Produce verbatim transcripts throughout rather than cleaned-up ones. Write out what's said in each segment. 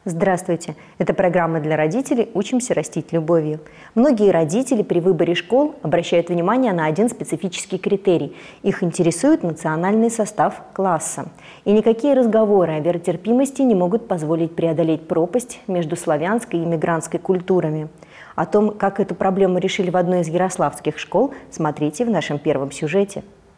Здравствуйте! Это программа для родителей «Учимся растить любовью». Многие родители при выборе школ обращают внимание на один специфический критерий. Их интересует национальный состав класса. И никакие разговоры о веротерпимости не могут позволить преодолеть пропасть между славянской и иммигрантской культурами. О том, как эту проблему решили в одной из ярославских школ, смотрите в нашем первом сюжете.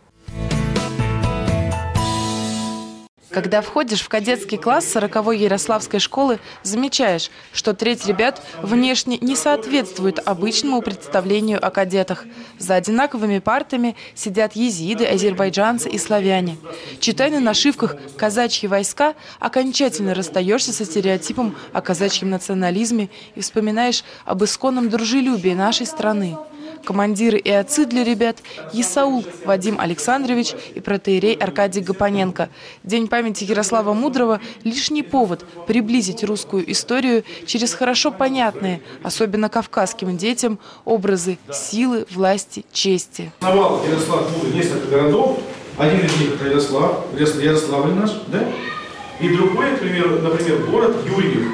Когда входишь в кадетский класс сороковой ярославской школы, замечаешь, что треть ребят внешне не соответствует обычному представлению о кадетах. За одинаковыми партами сидят езиды, азербайджанцы и славяне. Читая на нашивках «казачьи войска», окончательно расстаешься со стереотипом о казачьем национализме и вспоминаешь об исконном дружелюбии нашей страны. Командиры и отцы для ребят – Исаул Вадим Александрович и протоиерей Аркадий Гапоненко. День памяти Ярослава Мудрого – лишний повод приблизить русскую историю через хорошо понятные, особенно кавказским детям, образы силы, власти, чести. Основал Ярослав Мудрый несколько городов. Один из них – это Ярослав, Ярославль наш, да? И другой, например, например, город Юрьев.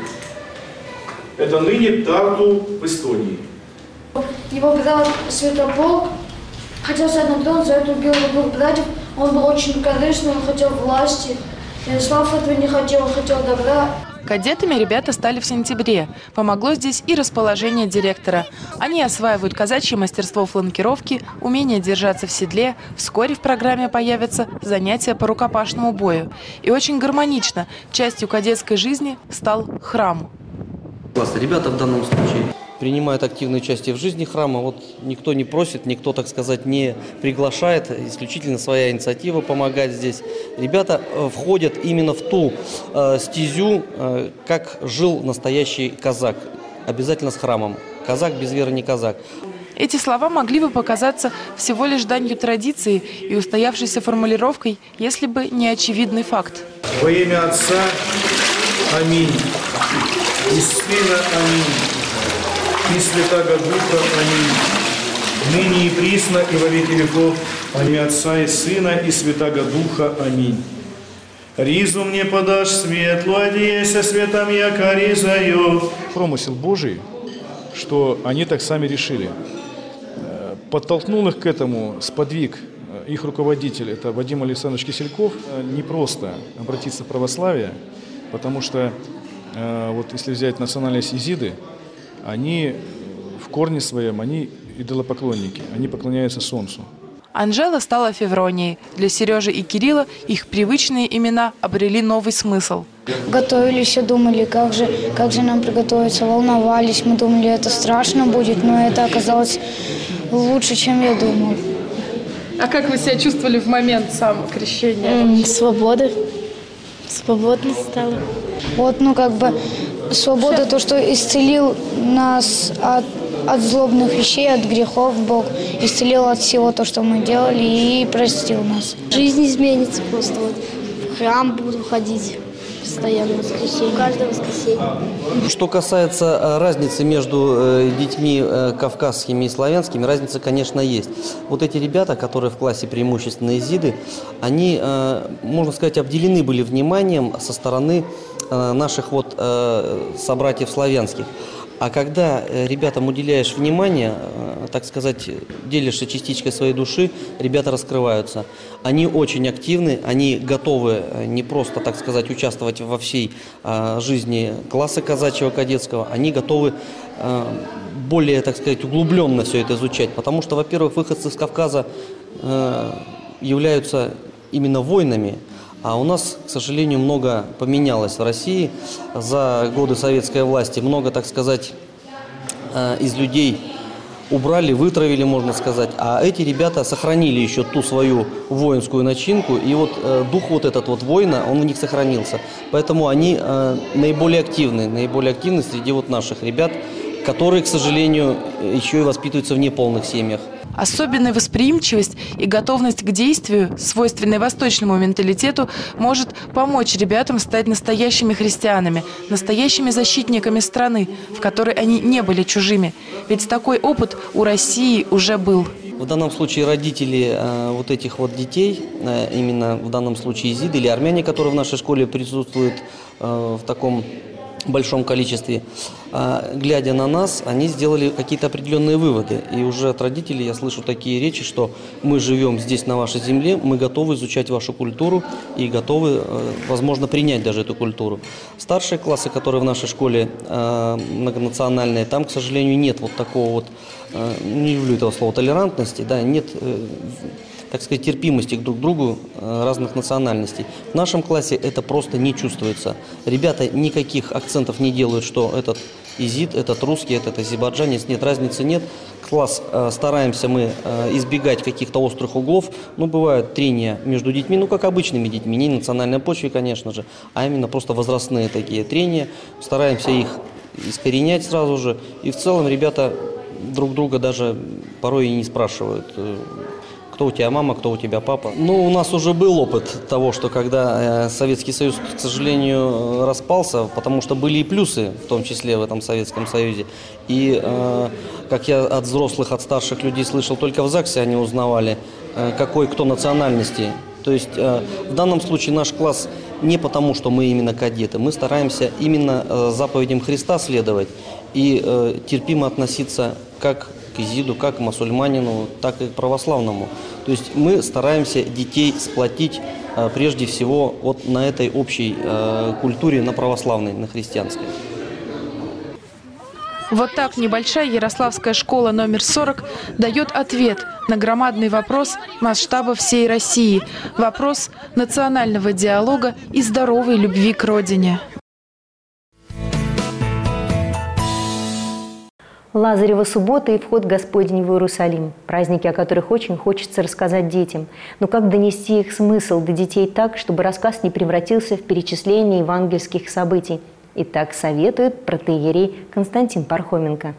Это ныне Тарту в Эстонии. Его брат Святополк хотел стать Наполеоном, за это убил двух братьев. Он был очень корыстный, он хотел власти. Ярослав этого не хотел, он хотел добра. Кадетами ребята стали в сентябре. Помогло здесь и расположение директора. Они осваивают казачье мастерство фланкировки, умение держаться в седле. Вскоре в программе появятся занятия по рукопашному бою. И очень гармонично частью кадетской жизни стал храм. Ребята в данном случае принимают активное участие в жизни храма. Вот никто не просит, никто, так сказать, не приглашает. Исключительно своя инициатива помогать здесь. Ребята входят именно в ту э, стезю, э, как жил настоящий казак. Обязательно с храмом. Казак без веры не казак. Эти слова могли бы показаться всего лишь данью традиции и устоявшейся формулировкой, если бы не очевидный факт. Во имя Отца, аминь. И Сына, аминь. И Святаго Духа, аминь. Ныне и присно, и во веки веков, во имя Отца и Сына, и Святаго Духа, аминь. Ризу мне подашь светлу, одеяйся светом, яко ризою. Промысел Божий, что они так сами решили. Подтолкнул их к этому, сподвиг их руководитель, это Вадим Александрович Кисельков, не просто обратиться в православие, потому что, вот если взять национальные езиды, они в корне своем, они идолопоклонники, они поклоняются солнцу. Анжела стала Февронией. Для Сережи и Кирилла их привычные имена обрели новый смысл. Готовились и думали, как же, как же нам приготовиться, волновались. Мы думали, это страшно будет, но это оказалось лучше, чем я думал. А как вы себя чувствовали в момент самого крещения? М-м, свободы. Свободно стало. Вот, ну как бы свобода, то, что исцелил нас от, от злобных вещей, от грехов Бог, исцелил от всего то, что мы делали, и простил нас. Жизнь изменится просто. Вот в храм буду ходить постоянно в воскресенье. Каждое воскресенье. Что касается разницы между детьми кавказскими и славянскими, разница, конечно, есть. Вот эти ребята, которые в классе преимущественно езиды, они, можно сказать, обделены были вниманием со стороны наших вот собратьев славянских. А когда ребятам уделяешь внимание, так сказать, делишься частичкой своей души, ребята раскрываются. Они очень активны, они готовы не просто, так сказать, участвовать во всей жизни класса казачьего кадетского, они готовы более, так сказать, углубленно все это изучать. Потому что, во-первых, выходцы с Кавказа являются именно воинами. А у нас, к сожалению, много поменялось в России за годы советской власти. Много, так сказать, из людей убрали, вытравили, можно сказать. А эти ребята сохранили еще ту свою воинскую начинку. И вот дух вот этот вот воина, он у них сохранился. Поэтому они наиболее активны, наиболее активны среди вот наших ребят, которые, к сожалению, еще и воспитываются в неполных семьях. Особенная восприимчивость и готовность к действию, свойственной восточному менталитету, может помочь ребятам стать настоящими христианами, настоящими защитниками страны, в которой они не были чужими. Ведь такой опыт у России уже был. В данном случае родители э, вот этих вот детей, э, именно в данном случае езиды или армяне, которые в нашей школе присутствуют э, в таком большом количестве, а, глядя на нас, они сделали какие-то определенные выводы. И уже от родителей я слышу такие речи, что мы живем здесь, на вашей земле, мы готовы изучать вашу культуру и готовы, возможно, принять даже эту культуру. Старшие классы, которые в нашей школе а, многонациональные, там, к сожалению, нет вот такого вот, а, не люблю этого слова, толерантности, да, нет, так сказать, терпимости друг к другу разных национальностей. В нашем классе это просто не чувствуется. Ребята никаких акцентов не делают, что этот изид, этот русский, этот азербайджанец, нет, разницы нет. Класс э, стараемся мы э, избегать каких-то острых углов. Ну, бывают трения между детьми, ну, как обычными детьми, не на национальной почве, конечно же, а именно просто возрастные такие трения. Стараемся их искоренять сразу же. И в целом ребята друг друга даже порой и не спрашивают, кто у тебя мама, кто у тебя папа. Ну, у нас уже был опыт того, что когда э, Советский Союз, к сожалению, распался, потому что были и плюсы, в том числе в этом Советском Союзе. И, э, как я от взрослых, от старших людей слышал, только в ЗАГСе они узнавали, э, какой кто национальности. То есть э, в данном случае наш класс не потому, что мы именно кадеты, мы стараемся именно э, заповедям Христа следовать и э, терпимо относиться как к изиду, как к мусульманину, так и к православному. То есть мы стараемся детей сплотить э, прежде всего вот на этой общей э, культуре, на православной, на христианской. Вот так небольшая Ярославская школа номер сорок дает ответ на громадный вопрос масштаба всей России. Вопрос национального диалога и здоровой любви к родине. Лазарева суббота и вход Господень в Иерусалим. Праздники, о которых очень хочется рассказать детям. Но как донести их смысл до детей так, чтобы рассказ не превратился в перечисление евангельских событий? И так советует протоиерей Константин Пархоменко.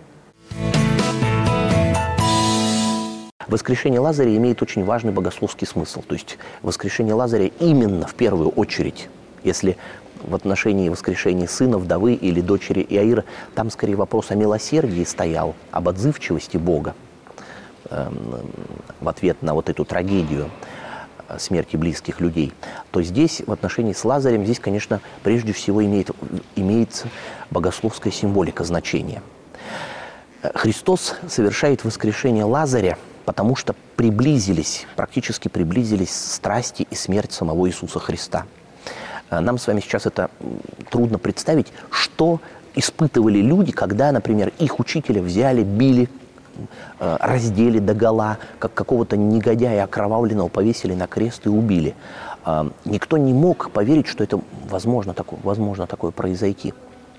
Воскрешение Лазаря имеет очень важный богословский смысл. То есть воскрешение Лазаря именно в первую очередь, если в отношении воскрешения сына, вдовы или дочери Иаира, там скорее вопрос о милосердии стоял, об отзывчивости Бога э, в ответ на вот эту трагедию смерти близких людей, то здесь в отношении с Лазарем, здесь, конечно, прежде всего имеет, имеется богословская символика значения. Христос совершает воскрешение Лазаря, потому что приблизились, практически приблизились страсти и смерть самого Иисуса Христа. Нам с вами сейчас это трудно представить, что испытывали люди, когда, например, их учителя взяли, били, раздели догола, как какого-то негодяя окровавленного повесили на крест и убили. Никто не мог поверить, что это возможно такое, возможно такое произойти.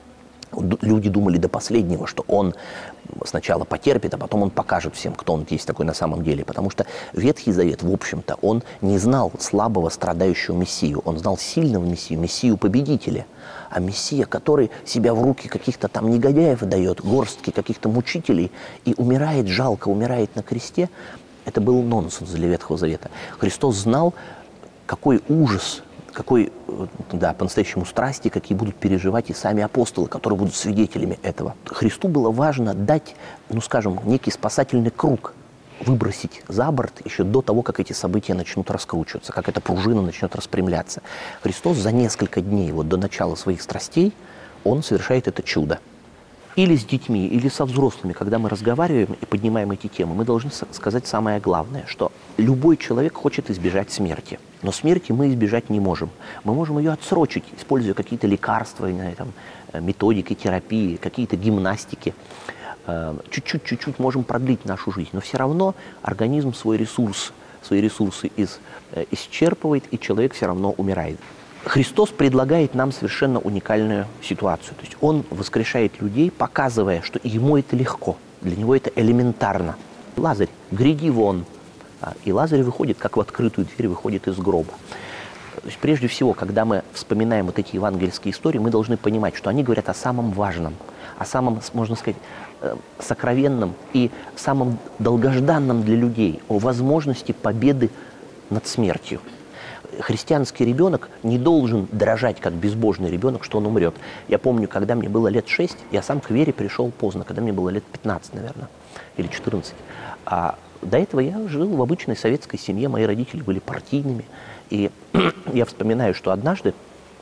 Люди думали до последнего, что он сначала потерпит, а потом он покажет всем, кто он есть такой на самом деле. Потому что Ветхий Завет, в общем-то, он не знал слабого, страдающего Мессию. Он знал сильного Мессию, Мессию-победителя. А Мессия, который себя в руки каких-то там негодяев дает, горстки каких-то мучителей, и умирает жалко, умирает на кресте, это был нонсенс для Ветхого Завета. Христос знал, какой ужас, какой, да, по-настоящему страсти, какие будут переживать и сами апостолы, которые будут свидетелями этого. Христу было важно дать, ну, скажем, некий спасательный круг, выбросить за борт еще до того, как эти события начнут раскручиваться, как эта пружина начнет распрямляться. Христос за несколько дней, вот до начала своих страстей, Он совершает это чудо. Или с детьми, или со взрослыми, когда мы разговариваем и поднимаем эти темы, мы должны сказать самое главное, что любой человек хочет избежать смерти. Но смерти мы избежать не можем. Мы можем ее отсрочить, используя какие-то лекарства, там, методики терапии, какие-то гимнастики. Чуть-чуть, чуть-чуть можем продлить нашу жизнь. Но все равно организм свой ресурс, свои ресурсы из, исчерпывает, и человек все равно умирает. Христос предлагает нам совершенно уникальную ситуацию. То есть Он воскрешает людей, показывая, что ему это легко, для него это элементарно. Лазарь, гряди вон. И Лазарь выходит, как в открытую дверь, выходит из гроба. То есть прежде всего, когда мы вспоминаем вот эти евангельские истории, мы должны понимать, что они говорят о самом важном, о самом, можно сказать, сокровенном и самом долгожданном для людей, о возможности победы над смертью. Христианский ребенок не должен дрожать, как безбожный ребенок, что он умрет. Я помню, когда мне было лет шесть, я сам к вере пришел поздно, когда мне было лет пятнадцать, наверное, или четырнадцать. А до этого я жил в обычной советской семье, мои родители были партийными. И я вспоминаю, что однажды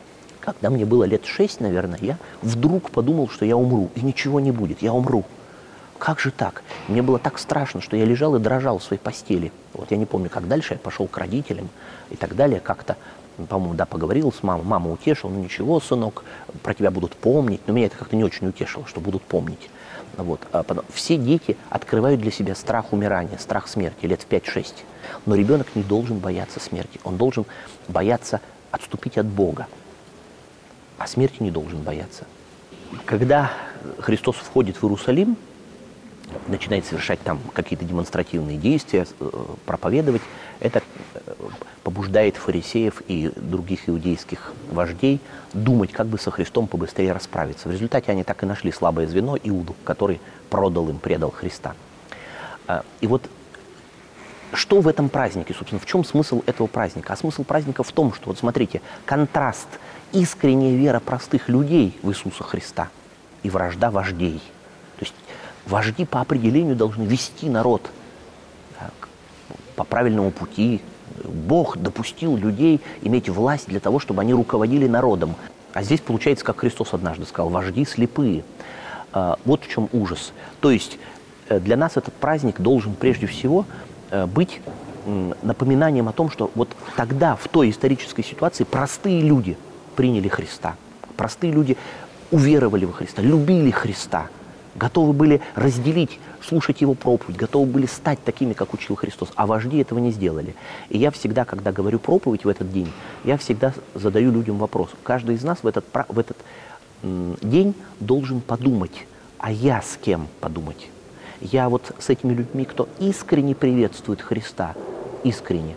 Когда мне было лет шесть, наверное, я вдруг подумал, что я умру, и ничего не будет, я умру. Как же так? Мне было так страшно, что я лежал и дрожал в своей постели. Вот я не помню, как дальше, я пошел к родителям и так далее, как-то, по-моему, да, поговорил с мамой, мама утешила, ну ничего, сынок, про тебя будут помнить, но меня это как-то не очень утешило, что будут помнить. Вот. А потом, все дети открывают для себя страх умирания, страх смерти лет в пять-шесть. Но ребенок не должен бояться смерти, он должен бояться отступить от Бога, а смерти не должен бояться. Когда Христос входит в Иерусалим, начинает совершать там какие-то демонстративные действия, проповедовать, это побуждает фарисеев и других иудейских вождей думать, как бы со Христом побыстрее расправиться. В результате они так и нашли слабое звено Иуду, который продал им, предал Христа. И вот что в этом празднике, собственно, в чем смысл этого праздника? А смысл праздника в том, что, вот смотрите, контраст, искренняя вера простых людей в Иисуса Христа и вражда вождей. То есть вожди по определению должны вести народ так, по правильному пути. Бог допустил людей иметь власть для того, чтобы они руководили народом. А здесь получается, как Христос однажды сказал, вожди слепые. Вот в чем ужас. То есть для нас этот праздник должен прежде всего быть напоминанием о том, что вот тогда, в той исторической ситуации, простые люди приняли Христа. Простые люди уверовали во Христа, любили Христа, готовы были разделить, слушать Его проповедь, готовы были стать такими, как учил Христос, а вожди этого не сделали. И я всегда, когда говорю проповедь в этот день, я всегда задаю людям вопрос. Каждый из нас в этот, в этот м, день должен подумать, а я с кем подумать? Я вот с этими людьми, кто искренне приветствует Христа, искренне.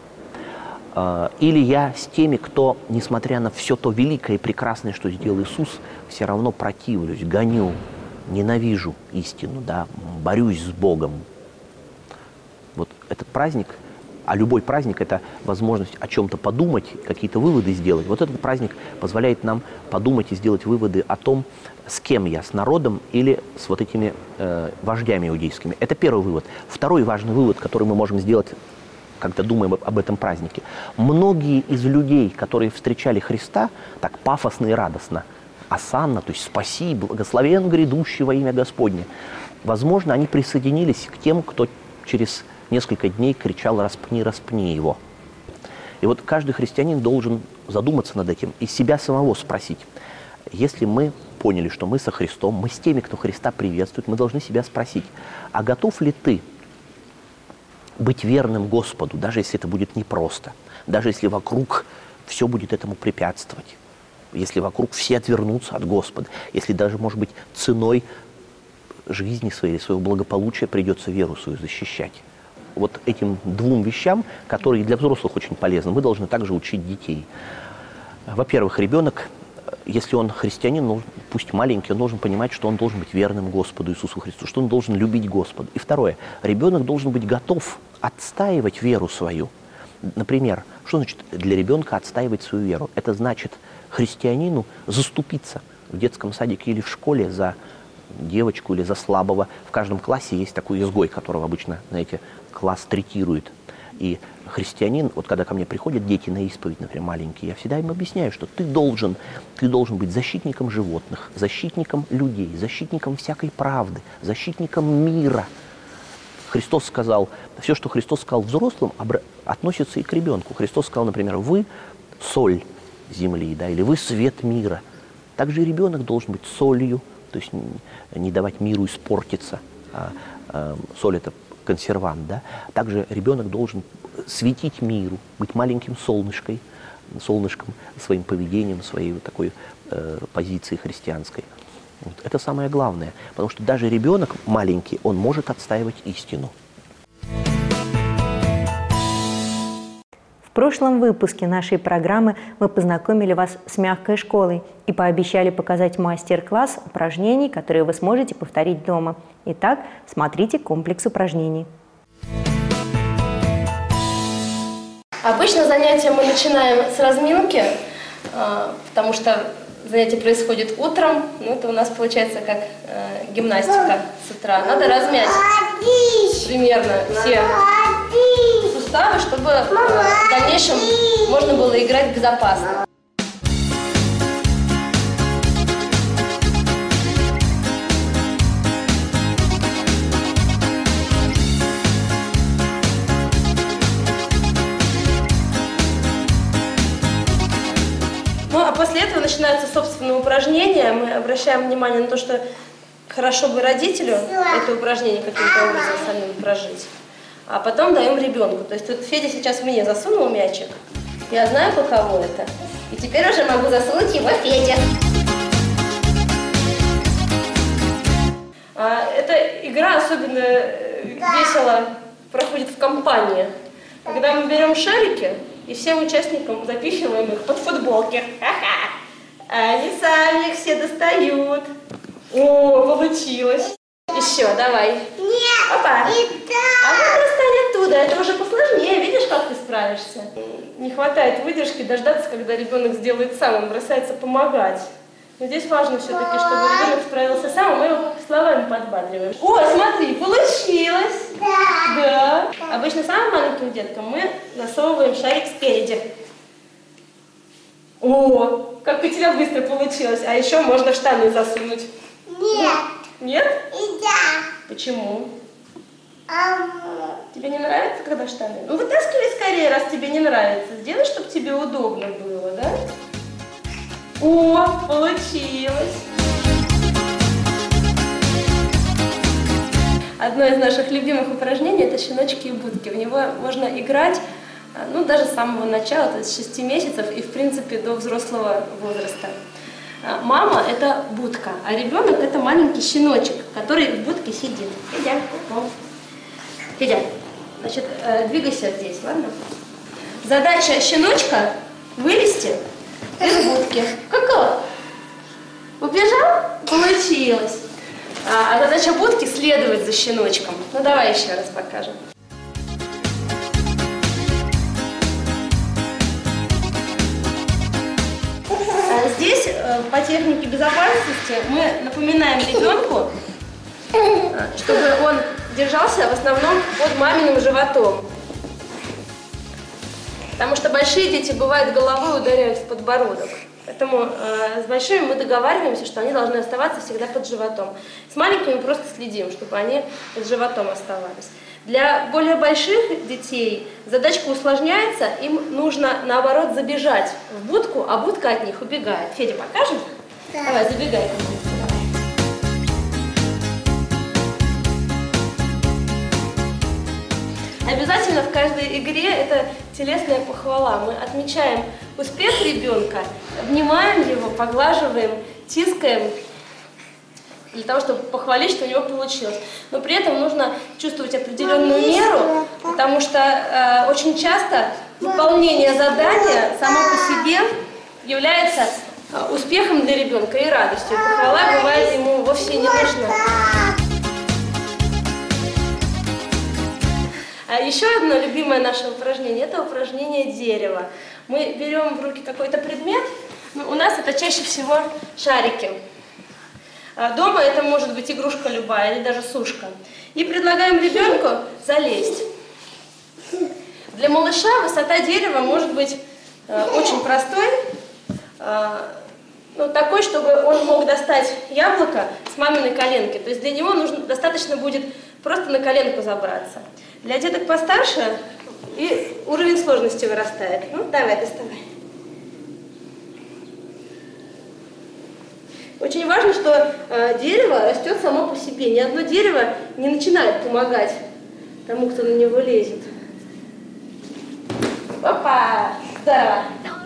Или я с теми, кто, несмотря на все то великое и прекрасное, что сделал Иисус, все равно противлюсь, гоню, ненавижу истину, да, борюсь с Богом. Вот этот праздник, а любой праздник – это возможность о чем-то подумать, какие-то выводы сделать. Вот этот праздник позволяет нам подумать и сделать выводы о том, с кем я, с народом или с вот этими э, вождями иудейскими. Это первый вывод. Второй важный вывод, который мы можем сделать, когда думаем об этом празднике. Многие из людей, которые встречали Христа так пафосно и радостно, осанна, то есть спаси, благословен грядущий во имя Господне, возможно, они присоединились к тем, кто через несколько дней кричал «распни, распни его». И вот каждый христианин должен задуматься над этим и себя самого спросить. Если мы поняли, что мы со Христом, мы с теми, кто Христа приветствует, мы должны себя спросить, а готов ли ты быть верным Господу, даже если это будет непросто, даже если вокруг все будет этому препятствовать, если вокруг все отвернутся от Господа, если даже, может быть, ценой жизни своей, своего благополучия придется веру свою защищать. Вот этим двум вещам, которые для взрослых очень полезны, мы должны также учить детей. Во-первых, ребенок, если он христианин, ну, пусть маленький, он должен понимать, что он должен быть верным Господу Иисусу Христу, что он должен любить Господа. И второе, ребенок должен быть готов отстаивать веру свою. Например, что значит для ребенка отстаивать свою веру? Это значит христианину заступиться в детском садике или в школе за девочку или за слабого. В каждом классе есть такой изгой, которого обычно, знаете, класс третирует. И христианин, вот когда ко мне приходят дети на исповедь, например, маленькие, я всегда им объясняю, что ты должен, ты должен быть защитником животных, защитником людей, защитником всякой правды, защитником мира. Христос сказал, все, что Христос сказал взрослым, относится и к ребенку. Христос сказал, например, вы соль земли, да, или вы свет мира. Также и ребенок должен быть солью, то есть не давать миру испортиться. А, а, соль – это консервант, да. Также ребенок должен светить миру, быть маленьким солнышкой, солнышком своим поведением, своей вот такой э, позицией христианской. Вот. Это самое главное, потому что даже ребенок маленький, он может отстаивать истину. В прошлом выпуске нашей программы мы познакомили вас с мягкой школой и пообещали показать мастер-класс упражнений, которые вы сможете повторить дома. Итак, смотрите комплекс упражнений. Обычно занятия мы начинаем с разминки, потому что занятие происходит утром, ну это у нас получается как гимнастика с утра. Надо размять примерно все суставы, чтобы в дальнейшем можно было играть безопасно. начинаются собственные упражнения, мы обращаем внимание на то, что хорошо бы родителю это упражнение каким-то образом самим прожить, а потом даем ребенку. То есть вот Федя сейчас мне засунул мячик, я знаю, каково это, и теперь уже могу засунуть его Феде. Эта игра особенно весело проходит в компании, когда мы берем шарики и всем участникам запихиваем их под футболки. Ха-ха. А они сами их все достают. О, получилось. Еще, давай. Нет. Опа. И А ну достань оттуда, это уже посложнее. Видишь, как ты справишься? Не хватает выдержки дождаться, когда ребенок сделает сам, он бросается помогать. Но здесь важно все-таки, чтобы ребенок справился сам, а мы его словами подбадриваем. О, смотри, получилось! Да. Да. Обычно самым маленьким деткам мы засовываем шарик спереди. О, как у тебя быстро получилось. А еще можно в штаны засунуть. Нет. Нет? И да. Почему? Ам. Тебе не нравится, когда в штаны? Ну, вытаскивай скорее, раз тебе не нравится. Сделай, чтобы тебе удобно было, да? О, получилось! Одно из наших любимых упражнений – это щеночки и будки. В него можно играть, ну, даже с самого начала, то есть с шести месяцев и, в принципе, до взрослого возраста. Мама – это будка, а ребенок – это маленький щеночек, который в будке сидит. Федя, Федя, значит, двигайся здесь, ладно? Задача щеночка – вылезти из будки. Какого? Убежал? Получилось. А, а задача будки – следовать за щеночком. Ну, давай еще раз покажем. А здесь по технике безопасности мы напоминаем ребенку, чтобы он держался в основном под маминым животом. Потому что большие дети, бывает, головой ударяют в подбородок. Поэтому э, с большими мы договариваемся, что они должны оставаться всегда под животом. С маленькими просто следим, чтобы они под животом оставались. Для более больших детей задачка усложняется, им нужно, наоборот, забежать в будку, а будка от них убегает. Федя, покажем? Да. Давай, забегай. Обязательно в каждой игре это телесная похвала. Мы отмечаем успех ребенка, обнимаем его, поглаживаем, тискаем, для того, чтобы похвалить, что у него получилось. Но при этом нужно чувствовать определенную меру, потому что э, очень часто выполнение задания само по себе является э, успехом для ребенка и радостью. Похвала бывает ему вовсе не нужна. А еще одно любимое наше упражнение – это упражнение дерева. Мы берем в руки какой-то предмет, у нас это чаще всего шарики. Дома это может быть игрушка любая или даже сушка. И предлагаем ребенку залезть. Для малыша высота дерева может быть очень простой, ну, такой, чтобы он мог достать яблоко с маминой коленки. То есть для него нужно, достаточно будет просто на коленку забраться. Для деток постарше и уровень сложности вырастает. Ну, давай, доставай. Очень важно, что э, дерево растет само по себе. Ни одно дерево не начинает помогать тому, кто на него лезет. Опа! Здорово!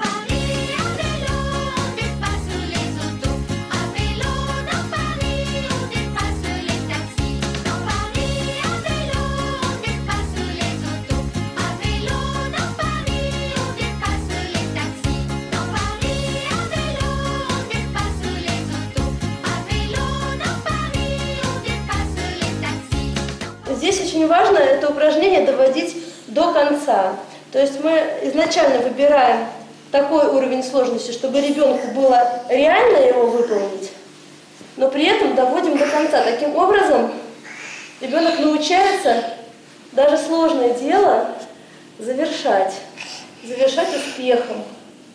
Здесь очень важно это упражнение доводить до конца. То есть мы изначально выбираем такой уровень сложности, чтобы ребенку было реально его выполнить, но при этом доводим до конца. Таким образом ребенок научается даже сложное дело завершать, завершать успехом.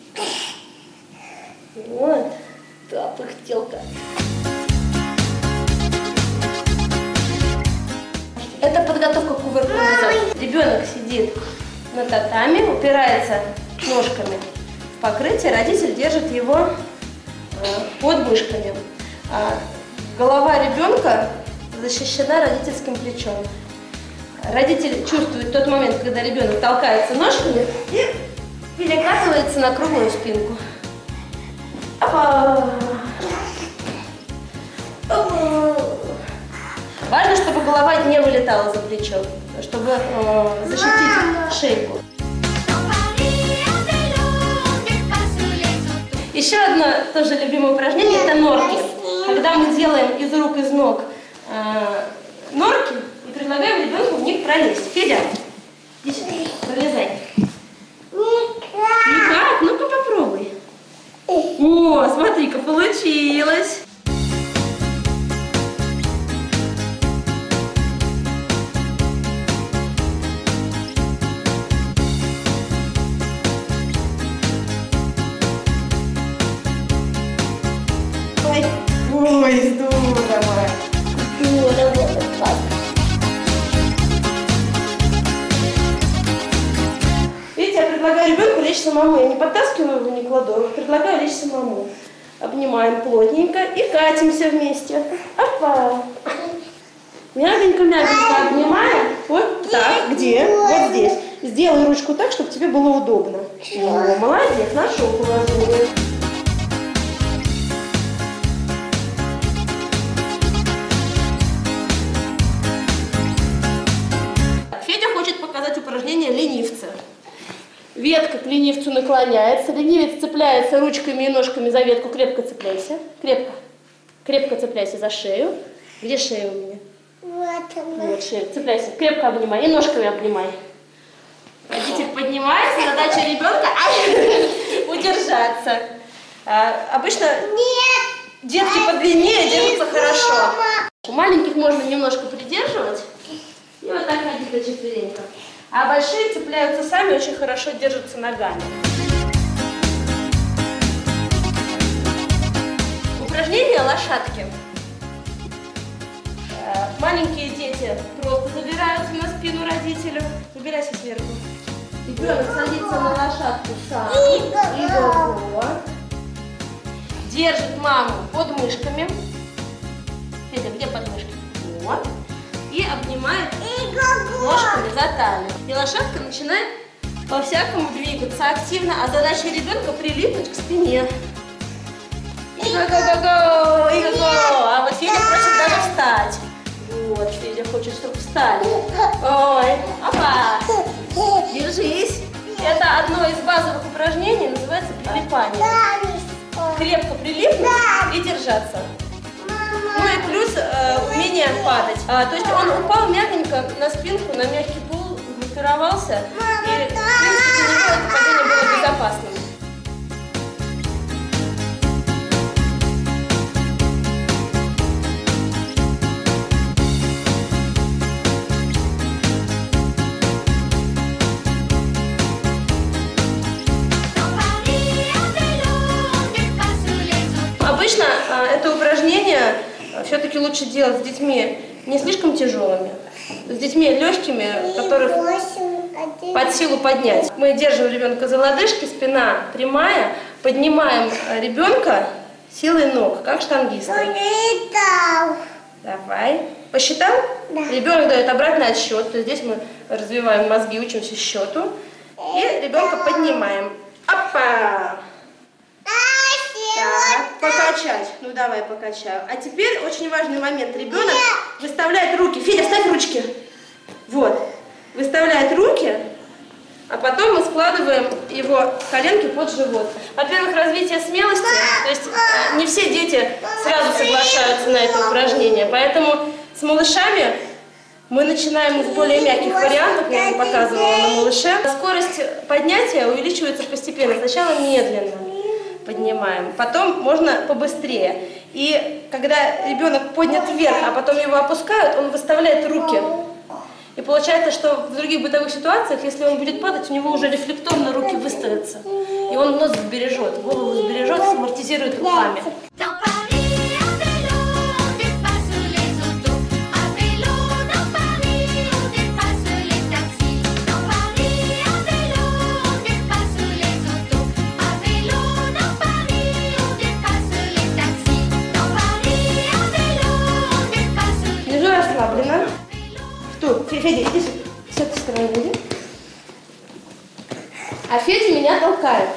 Вот, да, пыхтелка. Это подготовка к кувырку назад. Ребенок сидит на татами, упирается ножками в покрытие, родитель держит его под мышками. Голова ребенка защищена родительским плечом. Родитель чувствует тот момент, когда ребенок толкается ножками и перекатывается на круглую спинку. Опа! Опа! Важно, чтобы голова не вылетала за плечо, чтобы э, защитить шейку. Еще одно тоже любимое упражнение – это норки. Когда мы делаем из рук, из ног э, норки и предлагаем ребенку в них пролезть. Федя, иди сюда, пролезай. Никак? Ну-ка попробуй. О, смотри-ка, получилось. Ой, здорово! Здорово! Видите, я предлагаю ребенку лечь самому. Я не подтаскиваю его, не кладу, предлагаю лечь самому. Обнимаем плотненько и катимся вместе. Опа! Мягонько-мягонько обнимаем. Вот так. Где? Вот здесь. Сделай ручку так, чтобы тебе было удобно. О, молодец, нашел положение. Упражнение ленивца. Ветка к ленивцу наклоняется, ленивец цепляется ручками и ножками за ветку, крепко цепляйся, крепко, крепко цепляйся за шею. Где шея у меня? Вот, вот шея, цепляйся, крепко обнимай и ножками обнимай. Родитель поднимается, задача ребенка удержаться. А, обычно детки подлиннее держатся хорошо. У маленьких можно немножко придерживать и вот так ходить на четвереньках. А большие цепляются сами, очень хорошо держатся ногами. Упражнение лошадки. Маленькие дети просто забираются на спину родителю. Забирайся сверху. Ребенок садится на лошадку сам. Иго. Держит маму под мышками. Федя, где подмышки? Вот. И обнимает ножками за талию. И лошадка начинает по-всякому двигаться активно, а задача ребенка прилипнуть к спине. Иго-го-го-го, иго-го. А вот Федя хочет даже встать. Вот, Федя хочет, чтобы встали. Ой, опа, держись. Это одно из базовых упражнений, называется прилипание. Крепко прилипнуть и держаться. Ну и плюс э, умение падать. А, то есть он упал мягенько на спинку, на мягкий пол, группировался, и в принципе для него это падение было безопасным. Обычно э, это упражнение все-таки лучше делать с детьми не слишком тяжелыми, с детьми легкими, которых под силу поднять. Мы держим ребенка за лодыжки, спина прямая, поднимаем ребенка силой ног, как штангисты. Давай. Посчитал? Да. Ребенок дает обратный отсчет, то есть здесь мы развиваем мозги, учимся счету. И ребенка поднимаем. Опа! Так, покачать. Ну давай покачаю. А теперь очень важный момент. Ребенок выставляет руки. Федя, ставь ручки. Вот. Выставляет руки, а потом мы складываем его коленки под живот. Во-первых, развитие смелости. То есть не все дети сразу соглашаются на это упражнение. Поэтому с малышами мы начинаем с более мягких вариантов. Я вам показывала на малыше. Скорость поднятия увеличивается постепенно. Сначала медленно поднимаем, потом можно побыстрее. И когда ребенок поднят вверх, а потом его опускают, он выставляет руки. И получается, что в других бытовых ситуациях, если он будет падать, у него уже рефлекторно руки выставятся. И он нос сбережет, голову сбережет, амортизирует руками. Федя, иди с этой стороны, иди. А Федя меня толкает.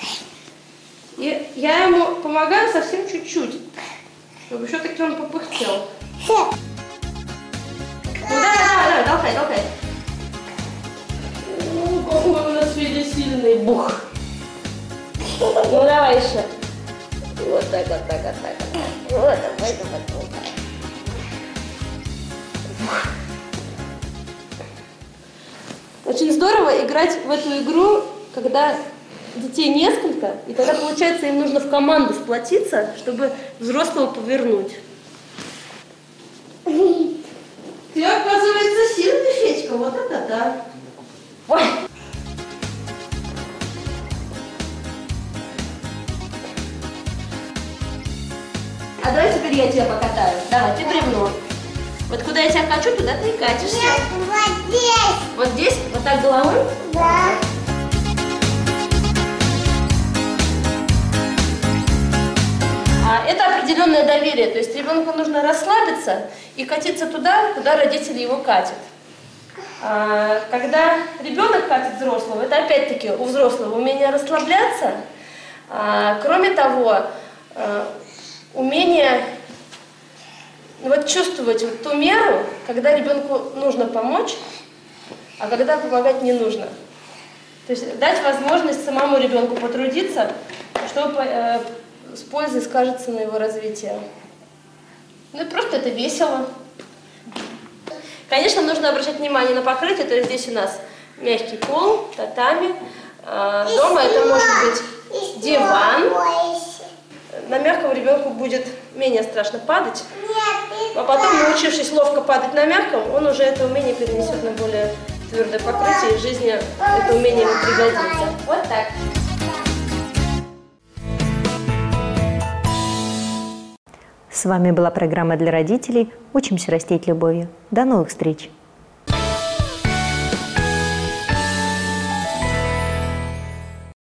И я ему помогаю совсем чуть-чуть, чтобы все-таки он попыхтел. Ну давай, давай, давай, толкай, толкай. О, какой у нас Федя сильный, бух. Ну давай еще. Вот так, вот так, вот так. Вот, давай, давай, толкай. Очень здорово играть в эту игру, когда детей несколько, и тогда, получается, им нужно в команду сплотиться, чтобы взрослого повернуть. Ты, оказывается, сильный, Федька, вот это да. Ой. А давай теперь я тебя покатаю. Давай, ты бревно. Вот куда я тебя качу, туда ты и катишься. Нет, вот здесь. Вот здесь? Вот так головой? Да. А это определенное доверие. То есть ребенку нужно расслабиться и катиться туда, куда родители его катят. А когда ребенок катит взрослого, это опять-таки у взрослого умение расслабляться. А, кроме того, а, умение вот чувствовать вот ту меру, когда ребенку нужно помочь, а когда помогать не нужно. То есть дать возможность самому ребенку потрудиться, чтобы э, с пользой скажется на его развитии. Ну и просто это весело. Конечно, нужно обращать внимание на покрытие, то есть здесь у нас мягкий пол, татами. Э, дома это может быть диван. На мягком ребенку будет менее страшно падать. А потом, научившись ловко падать на мягком, он уже это умение перенесет на более твердое покрытие, и в жизни это умение ему пригодится. Вот так. С вами была программа для родителей «Учимся растить любовью». До новых встреч!